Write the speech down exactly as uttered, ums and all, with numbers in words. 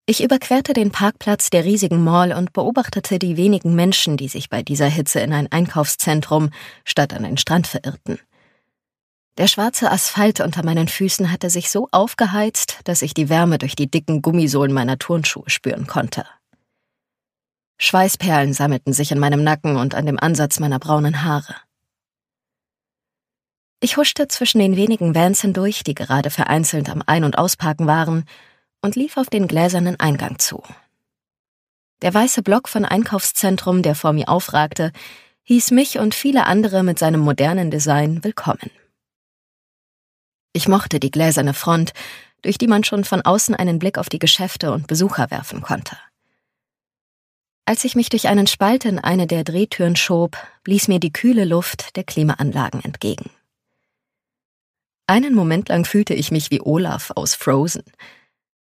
Ich überquerte den Parkplatz der riesigen Mall und beobachtete die wenigen Menschen, die sich bei dieser Hitze in ein Einkaufszentrum statt an den Strand verirrten. Der schwarze Asphalt unter meinen Füßen hatte sich so aufgeheizt, dass ich die Wärme durch die dicken Gummisohlen meiner Turnschuhe spüren konnte. Schweißperlen sammelten sich in meinem Nacken und an dem Ansatz meiner braunen Haare. Ich huschte zwischen den wenigen Vans hindurch, die gerade vereinzelt am Ein- und Ausparken waren, und lief auf den gläsernen Eingang zu. Der weiße Block von Einkaufszentrum, der vor mir aufragte, hieß mich und viele andere mit seinem modernen Design willkommen. Ich mochte die gläserne Front, durch die man schon von außen einen Blick auf die Geschäfte und Besucher werfen konnte. Als ich mich durch einen Spalt in eine der Drehtüren schob, blies mir die kühle Luft der Klimaanlagen entgegen. Einen Moment lang fühlte ich mich wie Olaf aus Frozen.